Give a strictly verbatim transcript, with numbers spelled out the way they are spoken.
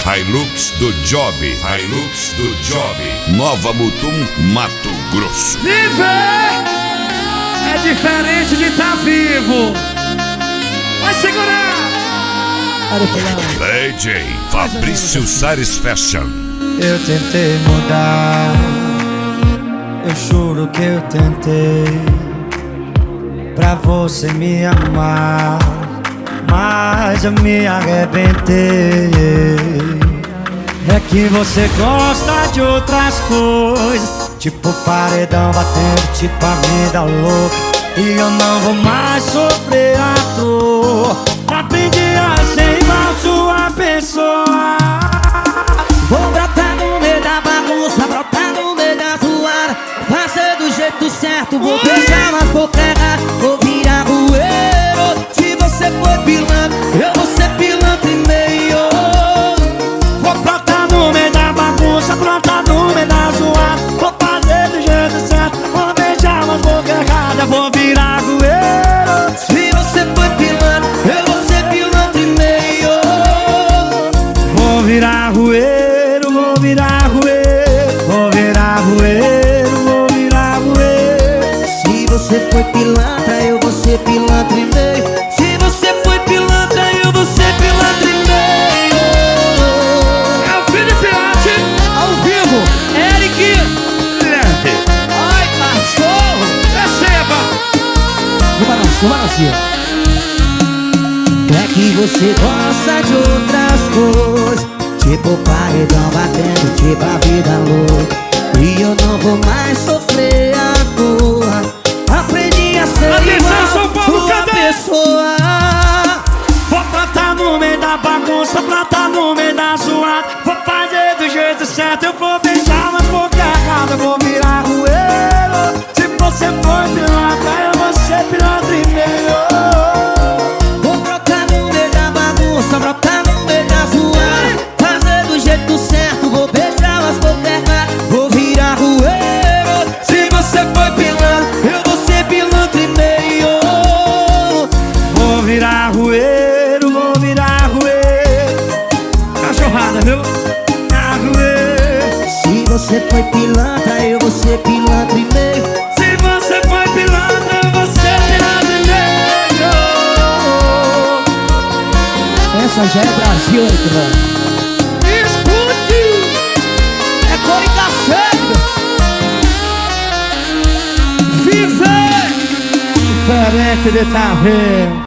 Hilux do Job. Hilux do Job. Nova Mutum, Mato Grosso. Viver é diferente de estar vivo. Vai segurar. D J Fabrício Satisfaction. Eu tentei mudar, eu juro que eu tentei, pra você me amar, mas eu me arrebentei. É que você gosta de outras coisas, tipo paredão batendo, tipo a vida louca, e eu não vou mais sofrer à toa. Aprendi a ser igual sua pessoa. Vou brotar no meio da bagunça, brotar no meio da zoada, fazer do jeito certo, vou beijar umas bocas erradas, vou virar rueiro. Se você for pilantra, eu vou ser pilantra e meio. Vou brotar no meio da bagunça, brotar no meio da zoada, vou fazer do jeito certo, vou beijar umas bocas erradas, vou virar rueiro. Se você for pilantra, eu vou ser pilantra e meio. Vou virar rueiro, vou virar rueiro, vou virar rueiro, vou virar rueiro. Se você foi pilantra, eu vou ser pilantra e meio. Se você foi pilantra, eu vou ser pilantra e meio. É o filho de Filhote, Ao vivo, Eric. Ai, cachorro. receba. No balanço, no balanço. É que você gosta de outras coisas, tipo paredão batendo, tipo a vida louca, e eu não vou mais sofrer à toa. Aprendi a ser Atenção, São igual Paulo, sua cadê? pessoa. Vou brotar no meio da bagunça, brotar no meio da zoada, vou fazer do jeito certo, eu vou beijar umas bocas erradas, eu vou virar rueiro. Se você for pilantra, eu vou ser pilantra e meio. Vou brotar no meio da bagunça, brotar no meio da zoada, fazer do jeito certo, vou beijar umas bocas erradas, vou virar rueiro. Se você foi pilantra, eu vou ser pilantra e meio. Vou virar rueiro, vou virar rueiro. Cachorrada, viu? Virar rueiro. Se você foi pilantra, eu vou ser pilantra e meio. Se você foi pilantra, eu vou ser pilantra e meio. Essa já é Brasil, Eric, mano. Escute. É cor e cacete. Viver. Diferente de tá vendo.